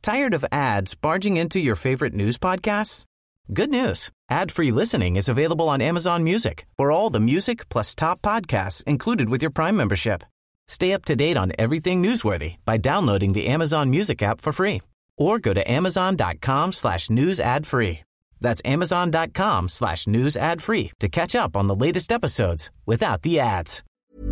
Tired of ads barging into your favorite news podcasts? Good news. Ad-free listening is available on Amazon Music for all the music plus top podcasts included with your Prime membership. Stay up to date on everything newsworthy by downloading the Amazon Music app for free or go to amazon.com/news ad free. That's amazon.com/news ad free to catch up on the latest episodes without the ads.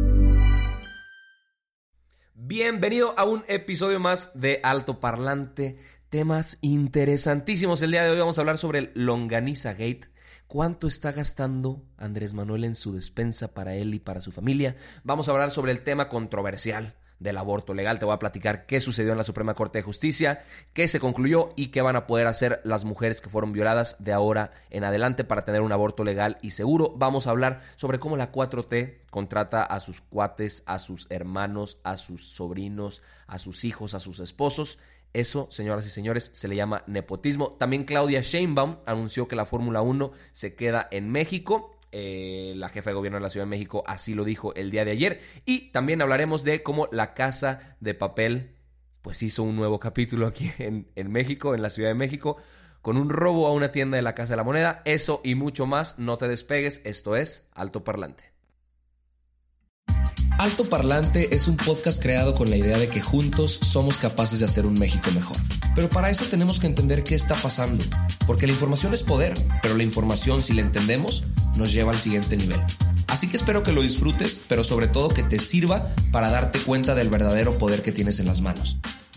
Bienvenido a un episodio más de Alto Parlante. Temas interesantísimos. El día de hoy vamos a hablar sobre el Longaniza Gate. ¿Cuánto está gastando Andrés Manuel en su despensa para él y para su familia? Vamos a hablar sobre el tema controversial del aborto legal. Te voy a platicar qué sucedió en la Suprema Corte de Justicia, qué se concluyó y qué van a poder hacer las mujeres que fueron violadas de ahora en adelante para tener un aborto legal y seguro. Vamos a hablar sobre cómo la 4T contrata a sus cuates, a sus hermanos, a sus sobrinos, a sus hijos, a sus esposos. Eso, señoras y señores, se le llama nepotismo. También Claudia Sheinbaum anunció que la Fórmula 1 se queda en México. La jefa de gobierno de la Ciudad de México así lo dijo el día de ayer. Y también hablaremos de cómo La Casa de Papel pues hizo un nuevo capítulo aquí en México, en la Ciudad de México, con un robo a una tienda de la Casa de la Moneda. Eso y mucho más, no te despegues. Esto es Alto Parlante. Alto Parlante es un podcast creado con la idea de que juntos somos capaces de hacer un México mejor. Pero para eso tenemos que entender qué está pasando, porque la información es poder, pero la información, si la entendemos, nos lleva al siguiente nivel. Así que espero que lo disfrutes, pero sobre todo que te sirva para darte cuenta del verdadero poder que tienes en las manos.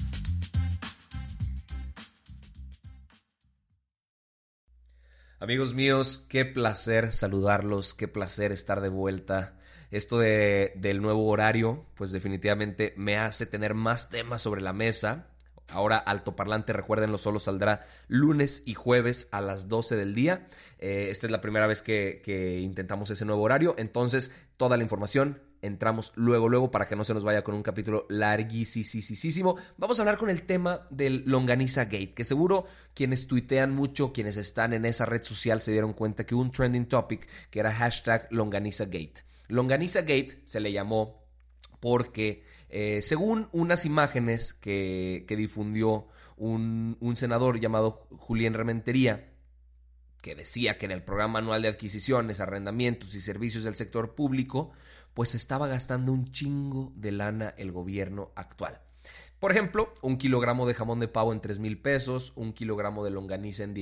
Amigos míos, qué placer saludarlos, qué placer estar de vuelta. Esto del nuevo horario, pues definitivamente me hace tener más temas sobre la mesa. Ahora Alto Parlante, recuérdenlo, solo saldrá lunes y jueves a las 12 del día. Esta es la primera vez que intentamos ese nuevo horario. Entonces, toda la información, entramos luego para que no se nos vaya con un capítulo larguísimo. Vamos a hablar con el tema del Longaniza Gate, que seguro quienes tuitean mucho, quienes están en esa red social se dieron cuenta que hubo un trending topic que era hashtag Longaniza Gate. Longaniza Gate se le llamó porque según unas imágenes que difundió un senador llamado Julián Rementería, que decía que en el programa anual de adquisiciones, arrendamientos y servicios del sector público, pues estaba gastando un chingo de lana el gobierno actual. Por ejemplo, 1 kilogramo de jamón de pavo en 3,000 pesos, 1 kilogramo de longaniza en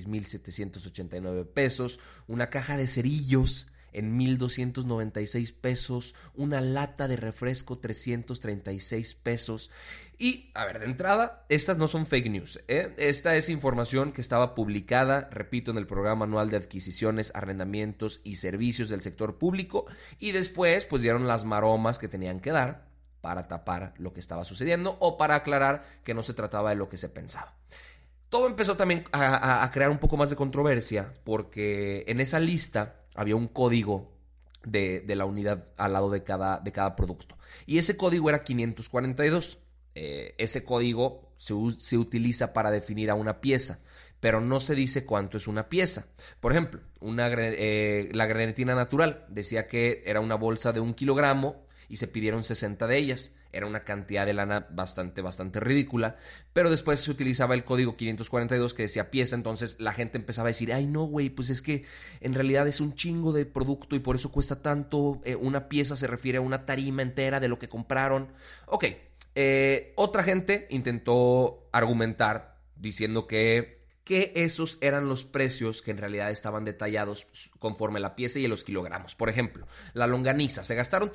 16,789 pesos, una caja de cerillos en 1,296 pesos, una lata de refresco 336 pesos. Y, a ver, de entrada, estas no son fake news, ¿eh? Esta es información que estaba publicada, repito, en el programa anual de adquisiciones, arrendamientos y servicios del sector público, y después, pues, dieron las maromas que tenían que dar para tapar lo que estaba sucediendo o para aclarar que no se trataba de lo que se pensaba. Todo empezó también a crear un poco más de controversia porque en esa lista había un código de la unidad al lado de cada producto. Y ese código era 542. Ese código se utiliza para definir a una pieza, pero no se dice cuánto es una pieza. Por ejemplo, la grenetina natural decía que era una bolsa de 1 kilogramo y se pidieron 60 de ellas. Era una cantidad de lana bastante ridícula, pero después se utilizaba el código 542 que decía pieza, entonces la gente empezaba a decir, ay no güey, pues es que en realidad es un chingo de producto y por eso cuesta tanto, una pieza se refiere a una tarima entera de lo que compraron. Ok, otra gente intentó argumentar diciendo que esos eran los precios que en realidad estaban detallados conforme la pieza y los kilogramos. Por ejemplo, la longaniza, se gastaron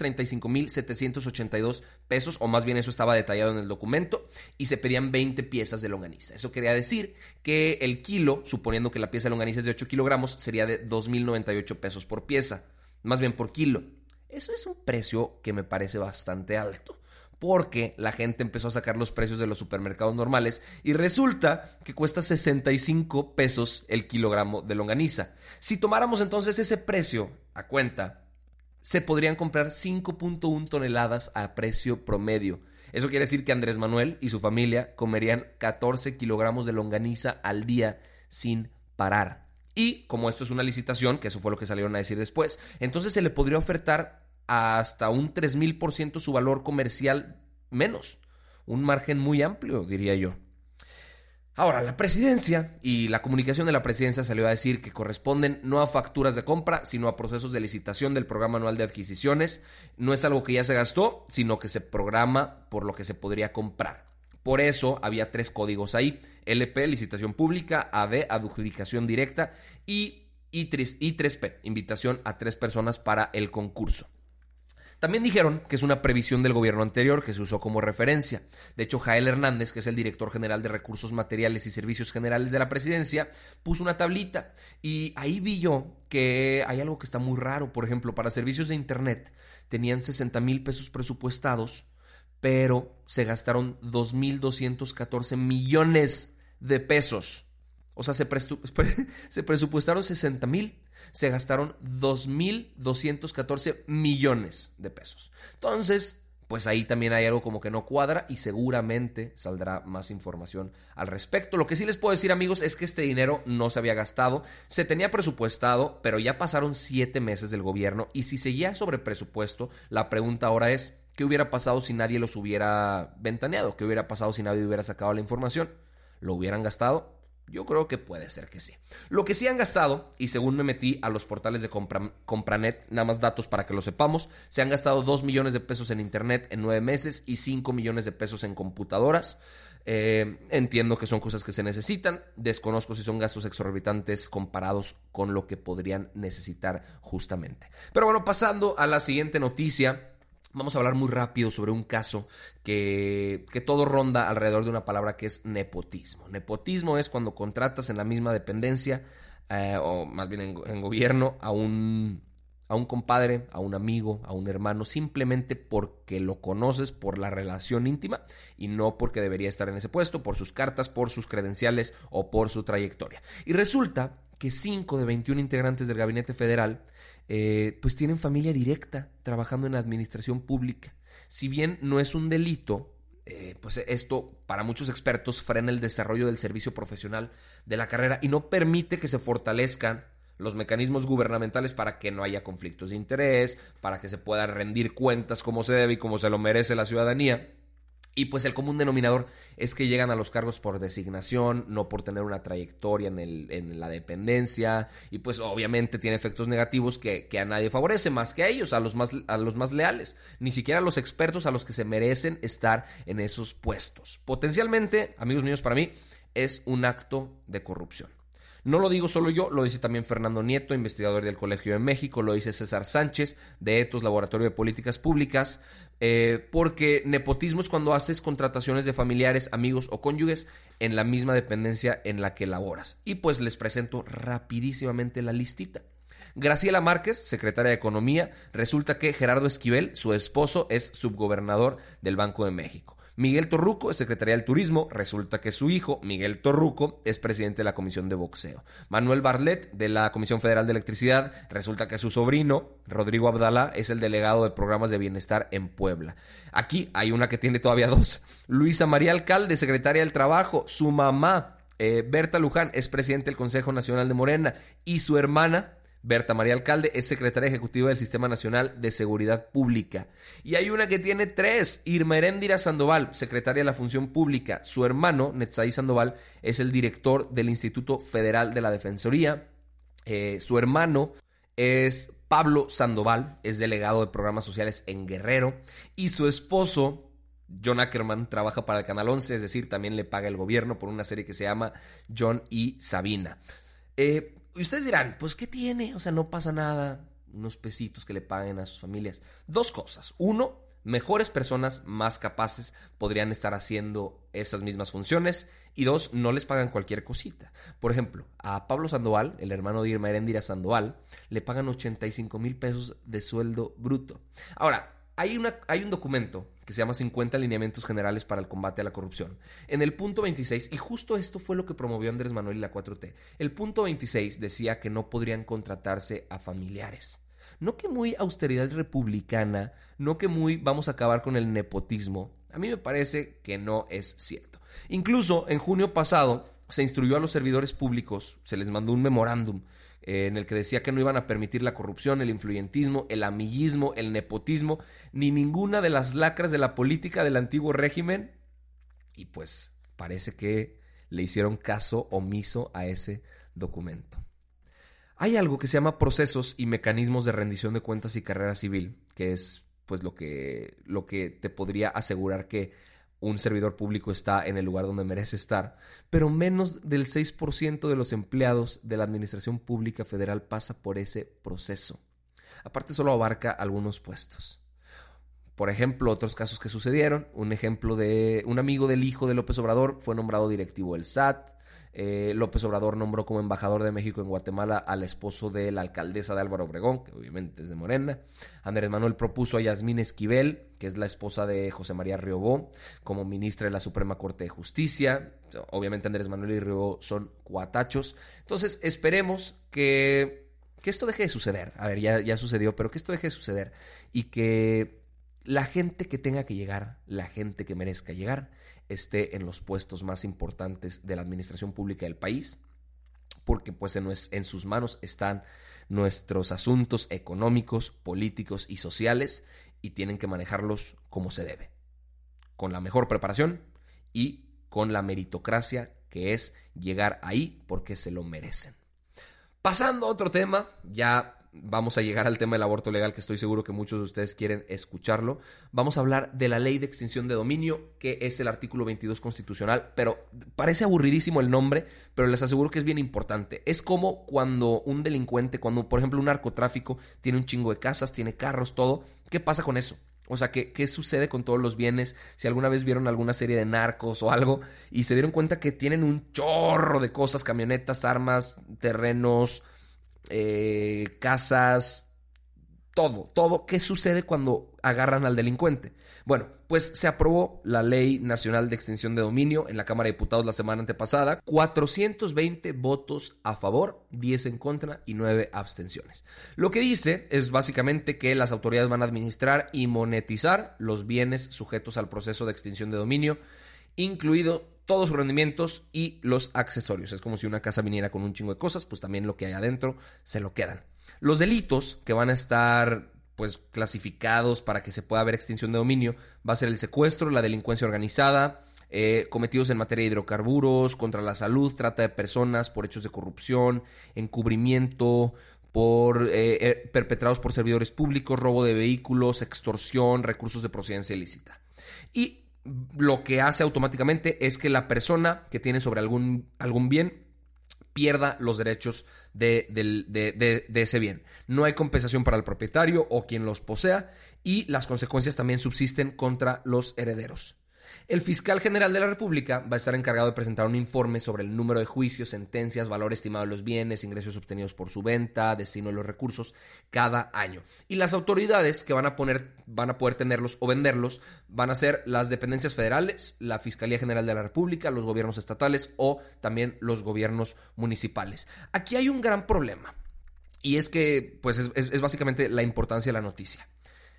335,782 pesos, o más bien eso estaba detallado en el documento, y se pedían 20 piezas de longaniza. Eso quería decir que el kilo, suponiendo que la pieza de longaniza es de 8 kilogramos, sería de 2,098 pesos por pieza, más bien por kilo. Eso es un precio que me parece bastante alto, porque la gente empezó a sacar los precios de los supermercados normales y resulta que cuesta 65 pesos el kilogramo de longaniza. Si tomáramos entonces ese precio a cuenta, se podrían comprar 5.1 toneladas a precio promedio. Eso quiere decir que Andrés Manuel y su familia comerían 14 kilogramos de longaniza al día sin parar. Y como esto es una licitación, que eso fue lo que salieron a decir después, entonces se le podría ofertar hasta un 3,000% su valor comercial menos. Un margen muy amplio, diría yo. Ahora, la presidencia y la comunicación de la presidencia salió a decir que corresponden no a facturas de compra, sino a procesos de licitación del programa anual de adquisiciones. No es algo que ya se gastó, sino que se programa por lo que se podría comprar. Por eso había 3 códigos ahí: LP, licitación pública; AD, adjudicación directa; y 3P, invitación a 3 personas para el concurso. También dijeron que es una previsión del gobierno anterior que se usó como referencia. De hecho, Jael Hernández, que es el director general de Recursos Materiales y Servicios Generales de la Presidencia, puso una tablita y ahí vi yo que hay algo que está muy raro. Por ejemplo, para servicios de internet tenían 60,000 pesos presupuestados, pero se gastaron 2,214 millones de pesos. O sea, se presupuestaron 60,000, se gastaron 2,214 millones de pesos. Entonces, pues ahí también hay algo como que no cuadra y seguramente saldrá más información al respecto. Lo que sí les puedo decir, amigos, es que este dinero no se había gastado, se tenía presupuestado, pero ya pasaron 7 meses del gobierno y si seguía sobre presupuesto, la pregunta ahora es, ¿qué hubiera pasado si nadie los hubiera ventaneado? ¿Qué hubiera pasado si nadie hubiera sacado la información? ¿Lo hubieran gastado? Yo creo que puede ser que sí. Lo que sí han gastado, y según me metí a los portales de Compranet, nada más datos para que lo sepamos, se han gastado 2 millones de pesos en internet en 9 meses y 5 millones de pesos en computadoras. Entiendo que son cosas que se necesitan. Desconozco si son gastos exorbitantes comparados con lo que podrían necesitar justamente. Pero bueno, pasando a la siguiente noticia. Vamos a hablar muy rápido sobre un caso que todo ronda alrededor de una palabra que es nepotismo. Nepotismo es cuando contratas en la misma dependencia, o más bien en gobierno, a un compadre, a un amigo, a un hermano, simplemente porque lo conoces por la relación íntima y no porque debería estar en ese puesto, por sus cartas, por sus credenciales o por su trayectoria. Y resulta que 5 de 21 integrantes del gabinete federal pues tienen familia directa trabajando en la administración pública. Si bien no es un delito, pues esto para muchos expertos frena el desarrollo del servicio profesional de la carrera y no permite que se fortalezcan los mecanismos gubernamentales para que no haya conflictos de interés, para que se puedan rendir cuentas como se debe y como se lo merece la ciudadanía. Y pues el común denominador es que llegan a los cargos por designación, no por tener una trayectoria en la dependencia. Y pues obviamente tiene efectos negativos que a nadie favorece, más que a ellos, a los más leales. Ni siquiera a los expertos a los que se merecen estar en esos puestos. Potencialmente, amigos míos, para mí es un acto de corrupción. No lo digo solo yo, lo dice también Fernando Nieto, investigador del Colegio de México, lo dice César Sánchez, de Ethos, Laboratorio de Políticas Públicas, porque nepotismo es cuando haces contrataciones de familiares, amigos o cónyuges en la misma dependencia en la que laboras. Y pues les presento rapidísimamente la listita. Graciela Márquez, secretaria de Economía, resulta que Gerardo Esquivel, su esposo, es subgobernador del Banco de México. Miguel Torruco es secretaria del Turismo, resulta que su hijo, Miguel Torruco, es presidente de la Comisión de Boxeo. Manuel Bartlett, de la Comisión Federal de Electricidad, resulta que su sobrino, Rodrigo Abdalá, es el delegado de programas de bienestar en Puebla. Aquí hay una que tiene todavía 2. Luisa María Alcalde, secretaria del Trabajo, su mamá, Berta Luján, es presidente del Consejo Nacional de Morena, y su hermana, Berta María Alcalde, es secretaria ejecutiva del Sistema Nacional de Seguridad Pública. Y hay una que tiene 3, Irma Heréndira Sandoval, secretaria de la Función Pública. Su hermano, Netzaí Sandoval, es el director del Instituto Federal de la Defensoría. Su hermano es Pablo Sandoval, es delegado de programas sociales en Guerrero. Y su esposo, John Ackerman, trabaja para el Canal 11, es decir, también le paga el gobierno por una serie que se llama John y Sabina. Y ustedes dirán, pues ¿qué tiene? O sea, no pasa nada, unos pesitos que le paguen a sus familias. 2 cosas. 1, mejores personas más capaces podrían estar haciendo esas mismas funciones. Y 2, no les pagan cualquier cosita. Por ejemplo, a Pablo Sandoval, el hermano de Irma Heréndira Sandoval, le pagan 85,000 pesos de sueldo bruto. Ahora, hay un documento que se llama 50 lineamientos generales para el combate a la corrupción. En el punto 26, y justo esto fue lo que promovió Andrés Manuel y la 4T, el punto 26 decía que no podrían contratarse a familiares. No que muy austeridad republicana, no que muy vamos a acabar con el nepotismo. A mí me parece que no es cierto. Incluso en junio pasado se instruyó a los servidores públicos, se les mandó un memorándum en el que decía que no iban a permitir la corrupción, el influyentismo, el amiguismo, el nepotismo, ni ninguna de las lacras de la política del antiguo régimen. Y pues parece que le hicieron caso omiso a ese documento. Hay algo que se llama procesos y mecanismos de rendición de cuentas y carrera civil, que es pues lo que te podría asegurar que un servidor público está en el lugar donde merece estar, pero menos del 6% de los empleados de la Administración Pública Federal pasa por ese proceso. Aparte, solo abarca algunos puestos. Por ejemplo, otros casos que sucedieron, un ejemplo de un amigo del hijo de López Obrador fue nombrado directivo del SAT. López Obrador nombró como embajador de México en Guatemala al esposo de la alcaldesa de Álvaro Obregón, que obviamente es de Morena. Andrés Manuel propuso a Yasmín Esquivel, que es la esposa de José María Riobó, como ministra de la Suprema Corte de Justicia. Obviamente Andrés Manuel y Riobó son cuatachos. Entonces esperemos que esto deje de suceder. A ver, ya sucedió, pero que esto deje de suceder. Y que la gente que tenga que llegar, la gente que merezca llegar, esté en los puestos más importantes de la administración pública del país, porque pues en sus manos están nuestros asuntos económicos, políticos y sociales, y tienen que manejarlos como se debe, con la mejor preparación y con la meritocracia, que es llegar ahí porque se lo merecen. Pasando a otro tema, ya vamos a llegar al tema del aborto legal, que estoy seguro que muchos de ustedes quieren escucharlo. Vamos a hablar de la ley de extinción de dominio, que es el artículo 22 constitucional, pero parece aburridísimo el nombre, pero les aseguro que es bien importante. Es como cuando un delincuente, cuando por ejemplo un narcotráfico tiene un chingo de casas, tiene carros, todo. ¿Qué pasa con eso? O sea, ¿qué sucede con todos los bienes? Si alguna vez vieron alguna serie de Narcos o algo y se dieron cuenta que tienen un chorro de cosas, camionetas, armas, terrenos, casas, todo. ¿Qué sucede cuando agarran al delincuente? Bueno, pues se aprobó la Ley Nacional de Extinción de Dominio en la Cámara de Diputados la semana antepasada. 420 votos a favor, 10 en contra y 9 abstenciones. Lo que dice es básicamente que las autoridades van a administrar y monetizar los bienes sujetos al proceso de extinción de dominio, incluido todos sus rendimientos y los accesorios. Es como si una casa viniera con un chingo de cosas, pues también lo que hay adentro se lo quedan. Los delitos que van a estar pues clasificados para que se pueda haber extinción de dominio va a ser el secuestro, la delincuencia organizada, cometidos en materia de hidrocarburos, contra la salud, trata de personas por hechos de corrupción, encubrimiento, perpetrados por servidores públicos, robo de vehículos, extorsión, recursos de procedencia ilícita. Y lo que hace automáticamente es que la persona que tiene sobre algún bien pierda los derechos de ese bien. No hay compensación para el propietario o quien los posea, y las consecuencias también subsisten contra los herederos. El fiscal general de la República va a estar encargado de presentar un informe sobre el número de juicios, sentencias, valor estimado de los bienes, ingresos obtenidos por su venta, destino de los recursos cada año. Y las autoridades que van a poder tenerlos o venderlos van a ser las dependencias federales, la Fiscalía General de la República, los gobiernos estatales o también los gobiernos municipales. Aquí hay un gran problema, y es que pues es básicamente la importancia de la noticia.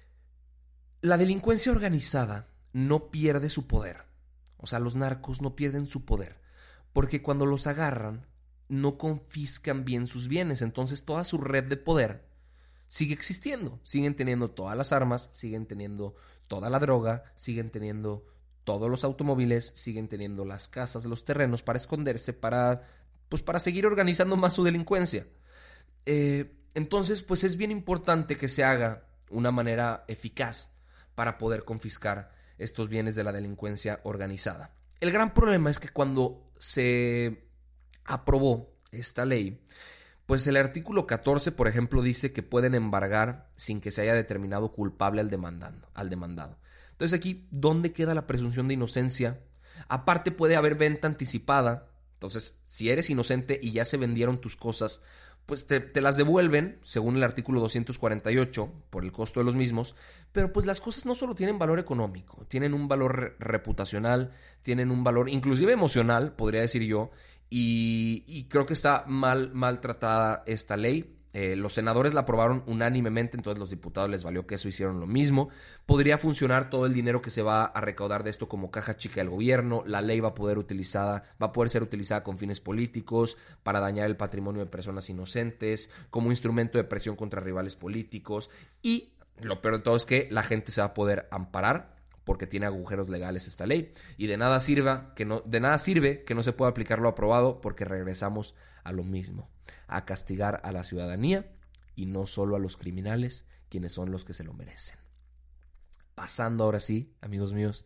La delincuencia organizada no pierde su poder. O sea, los narcos no pierden su poder, porque cuando los agarran no confiscan bien sus bienes. Entonces toda su red de poder sigue existiendo. Siguen teniendo todas las armas, siguen teniendo toda la droga, siguen teniendo todos los automóviles, siguen teniendo las casas, los terrenos para esconderse, para seguir organizando más su delincuencia. Entonces, pues es bien importante que se haga una manera eficaz para poder confiscar estos bienes de la delincuencia organizada. El gran problema es que cuando se aprobó esta ley, pues el artículo 14, por ejemplo, dice que pueden embargar sin que se haya determinado culpable al demandado. Entonces aquí, ¿dónde queda la presunción de inocencia? Aparte puede haber venta anticipada. Entonces, si eres inocente y ya se vendieron tus cosas, pues te las devuelven, según el artículo 248, por el costo de los mismos. Pero pues las cosas no solo tienen valor económico, tienen un valor reputacional, tienen un valor inclusive emocional, podría decir yo, y creo que está mal tratada esta ley. Los senadores la aprobaron unánimemente, entonces los diputados les valió que eso, hicieron lo mismo. Podría funcionar todo el dinero que se va a recaudar de esto como caja chica del gobierno. La ley va a poder ser utilizada con fines políticos, para dañar el patrimonio de personas inocentes, como instrumento de presión contra rivales políticos. Y lo peor de todo es que la gente se va a poder amparar porque tiene agujeros legales esta ley. Y de nada sirve que no se pueda aplicar lo aprobado, porque regresamos a lo mismo, a castigar a la ciudadanía y no solo a los criminales, quienes son los que se lo merecen. Pasando ahora sí, amigos míos,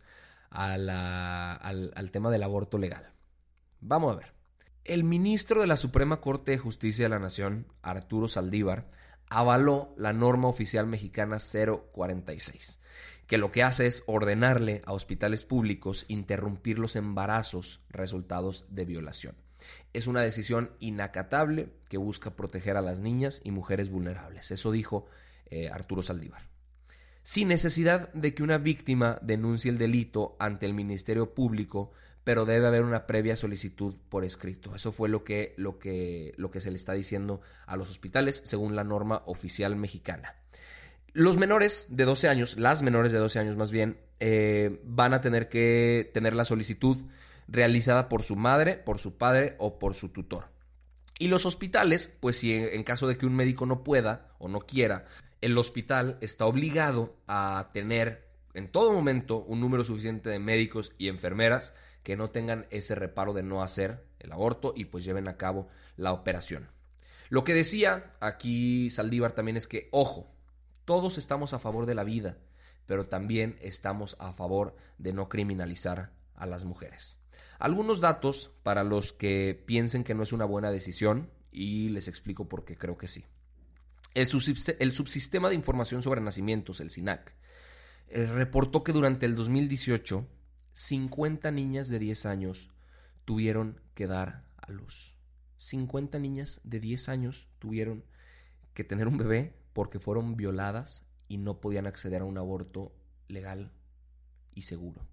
al tema del aborto legal. Vamos a ver. El ministro de la Suprema Corte de Justicia de la Nación, Arturo Saldívar, avaló la norma oficial mexicana 046, que lo que hace es ordenarle a hospitales públicos interrumpir los embarazos resultados de violación. Es una decisión inacatable que busca proteger a las niñas y mujeres vulnerables. Eso dijo Arturo Saldívar. Sin necesidad de que una víctima denuncie el delito ante el Ministerio Público, pero debe haber una previa solicitud por escrito. Eso fue lo que se le está diciendo a los hospitales, según la norma oficial mexicana. Los menores de 12 años, las menores de 12 años más bien, van a tener que tener la solicitud realizada por su madre, por su padre o por su tutor. Y los hospitales, pues si en caso de que un médico no pueda o no quiera, el hospital está obligado a tener en todo momento un número suficiente de médicos y enfermeras que no tengan ese reparo de no hacer el aborto y pues lleven a cabo la operación. Lo que decía aquí Saldívar también es que, ojo, todos estamos a favor de la vida, pero también estamos a favor de no criminalizar a las mujeres. Algunos datos para los que piensen que no es una buena decisión, y les explico por qué creo que sí. El Subsistema de Información sobre Nacimientos, el SINAC, reportó que durante el 2018, 50 niñas de 10 años tuvieron que dar a luz. 50 niñas de 10 años tuvieron que tener un bebé porque fueron violadas y no podían acceder a un aborto legal y seguro.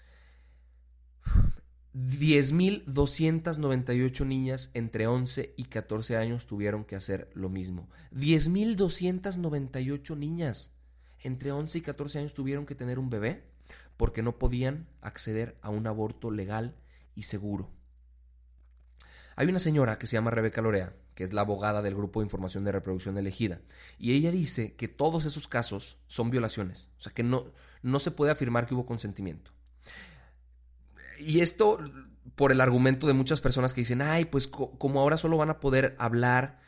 10,298 niñas entre 11 y 14 años tuvieron que hacer lo mismo. 10,298 niñas entre 11 y 14 años tuvieron que tener un bebé porque no podían acceder a un aborto legal y seguro. Hay una señora que se llama Rebeca Lorea, que es la abogada del Grupo de Información de Reproducción Elegida, y ella dice que todos esos casos son violaciones, o sea que no se puede afirmar que hubo consentimiento. Y esto por el argumento de muchas personas que dicen, ay, pues como ahora solo van a poder hablar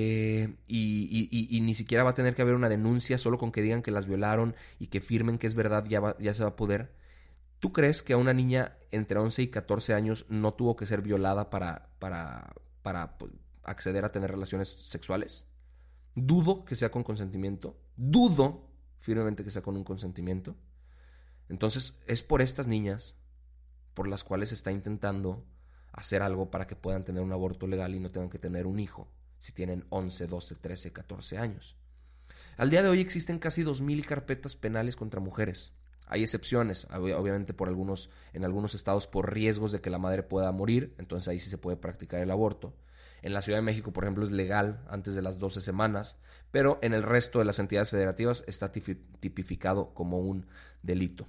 y ni siquiera va a tener que haber una denuncia, solo con que digan que las violaron y que firmen que es verdad ya se va a poder. ¿Tú crees que a una niña entre 11 y 14 años no tuvo que ser violada para pues, acceder a tener relaciones sexuales? Dudo que sea con consentimiento. Dudo firmemente que sea con un consentimiento. Entonces, es por estas niñas por las cuales se está intentando hacer algo para que puedan tener un aborto legal y no tengan que tener un hijo si tienen 11, 12, 13, 14 años. Al día de hoy existen casi 2,000 carpetas penales contra mujeres. Hay excepciones, obviamente en algunos estados por riesgos de que la madre pueda morir, entonces ahí sí se puede practicar el aborto. En la Ciudad de México, por ejemplo, es legal antes de las 12 semanas, pero en el resto de las entidades federativas está tipificado como un delito.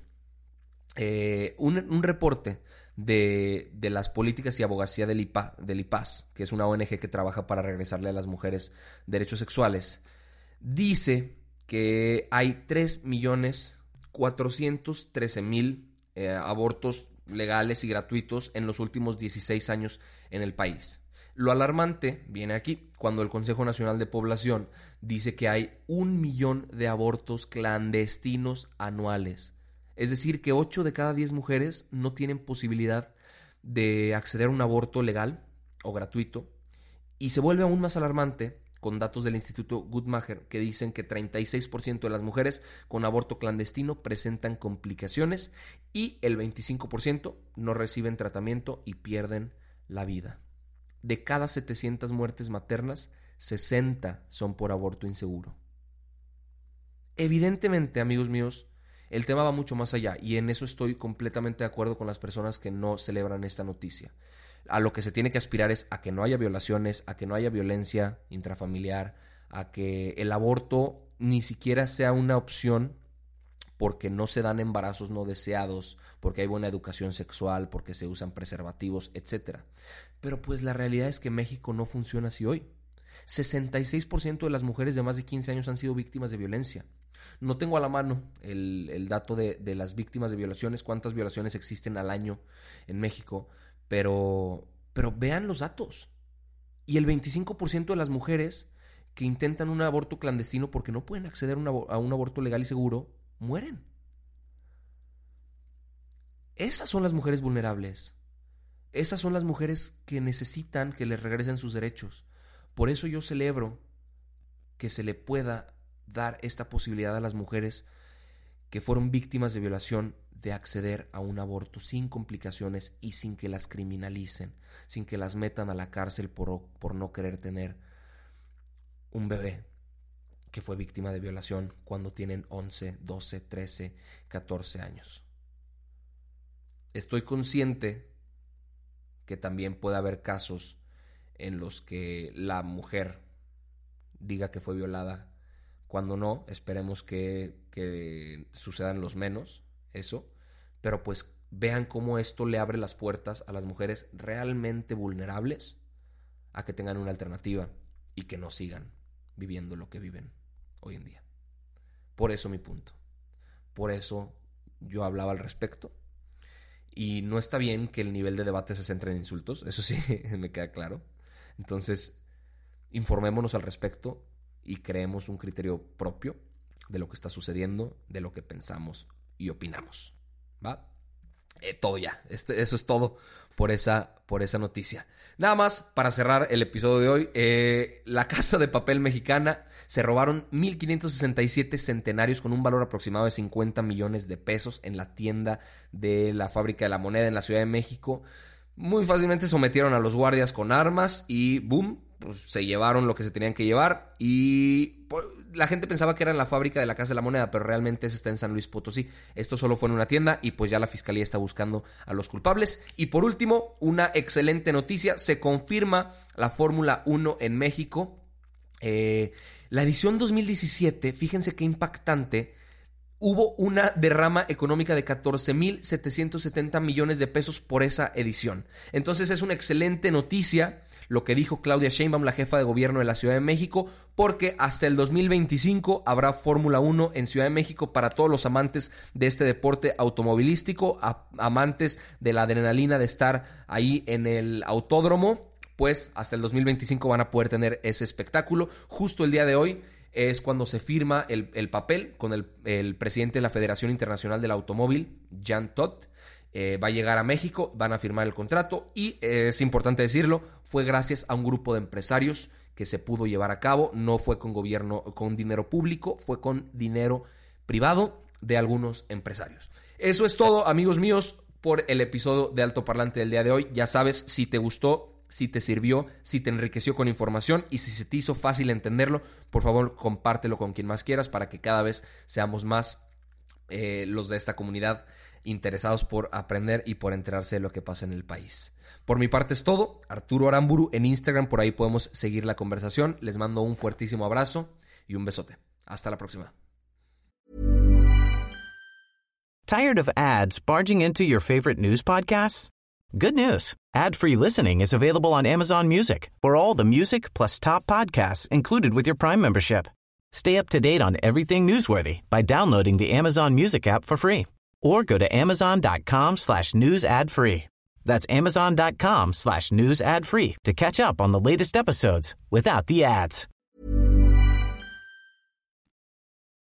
Un reporte de las políticas y abogacía del IPAS, que es una ONG que trabaja para regresarle a las mujeres derechos sexuales, dice que hay 3,413,000 abortos legales y gratuitos en los últimos 16 años en el país. Lo alarmante viene aquí, cuando el Consejo Nacional de Población dice que hay 1 millón de abortos clandestinos anuales. Es decir, que 8 de cada 10 mujeres no tienen posibilidad de acceder a un aborto legal o gratuito. Y se vuelve aún más alarmante con datos del Instituto Guttmacher que dicen que 36% de las mujeres con aborto clandestino presentan complicaciones y el 25% no reciben tratamiento y pierden la vida. De cada 700 muertes maternas, 60 son por aborto inseguro. Evidentemente, amigos míos, el tema va mucho más allá y en eso estoy completamente de acuerdo con las personas que no celebran esta noticia. A lo que se tiene que aspirar es a que no haya violaciones, a que no haya violencia intrafamiliar, a que el aborto ni siquiera sea una opción porque no se dan embarazos no deseados, porque hay buena educación sexual, porque se usan preservativos, etc. Pero pues la realidad es que México no funciona así hoy. 66% de las mujeres de más de 15 años han sido víctimas de violencia. No tengo a la mano el dato de las víctimas de violaciones, cuántas violaciones existen al año en México, pero vean los datos. Y el 25% de las mujeres que intentan un aborto clandestino porque no pueden acceder a un aborto legal y seguro, mueren. Esas son las mujeres vulnerables. Esas son las mujeres que necesitan que les regresen sus derechos. Por eso yo celebro que se le pueda dar esta posibilidad a las mujeres que fueron víctimas de violación de acceder a un aborto sin complicaciones y sin que las criminalicen, sin que las metan a la cárcel por no querer tener un bebé que fue víctima de violación cuando tienen 11, 12, 13, 14 años. Estoy consciente que también puede haber casos en los que la mujer diga que fue violada cuando no. Esperemos que sucedan los menos eso, pero pues vean cómo esto le abre las puertas a las mujeres realmente vulnerables a que tengan una alternativa y que no sigan viviendo lo que viven hoy en día. Por eso mi punto. Por eso yo hablaba al respecto. Y no está bien que el nivel de debate se centre en insultos, eso sí me queda claro. Entonces, informémonos al respecto y creemos un criterio propio de lo que está sucediendo, de lo que pensamos y opinamos. ¿Va? Todo ya. Eso es todo por esa noticia. Nada más para cerrar el episodio de hoy. La Casa de Papel Mexicana se robaron 1,567 centenarios con un valor aproximado de 50 millones de pesos en la tienda de la Fábrica de la Moneda en la Ciudad de México. Muy fácilmente sometieron a los guardias con armas y ¡boom! Pues se llevaron lo que se tenían que llevar y la gente pensaba que era en la fábrica de la Casa de la Moneda, pero realmente ese está en San Luis Potosí. Esto solo fue en una tienda y pues ya la fiscalía está buscando a los culpables. Y por último, una excelente noticia, se confirma la Fórmula 1 en México. La edición 2017, fíjense qué impactante, hubo una derrama económica de 14,770 millones de pesos por esa edición. Entonces es una excelente noticia lo que dijo Claudia Sheinbaum, la jefa de gobierno de la Ciudad de México, porque hasta el 2025 habrá Fórmula 1 en Ciudad de México para todos los amantes de este deporte automovilístico, amantes de la adrenalina de estar ahí en el autódromo, pues hasta el 2025 van a poder tener ese espectáculo. Justo el día de hoy es cuando se firma el papel con el presidente de la Federación Internacional del Automóvil, Jan Todt. Va a llegar a México, van a firmar el contrato y es importante decirlo, fue gracias a un grupo de empresarios que se pudo llevar a cabo, no fue con dinero público, fue con dinero privado de algunos empresarios. Eso es todo, amigos míos, por el episodio de Alto Parlante del día de hoy. Ya sabes, si te gustó, si te sirvió, si te enriqueció con información y si se te hizo fácil entenderlo, por favor compártelo con quien más quieras para que cada vez seamos más los de esta comunidad interesados por aprender y por enterarse de lo que pasa en el país. Por mi parte es todo. Arturo Aramburu en Instagram, por ahí podemos seguir la conversación. Les mando un fuertísimo abrazo y un besote. Hasta la próxima. Tired of ads barging into your favorite news podcasts? Good news. Ad-free listening is available on Amazon Music for all the music plus top podcasts included with your Prime membership. Stay up to date on everything newsworthy by downloading the Amazon Music app for free. Or go to amazon.com/news ad free. That's amazon.com/news ad free to catch up on the latest episodes without the ads.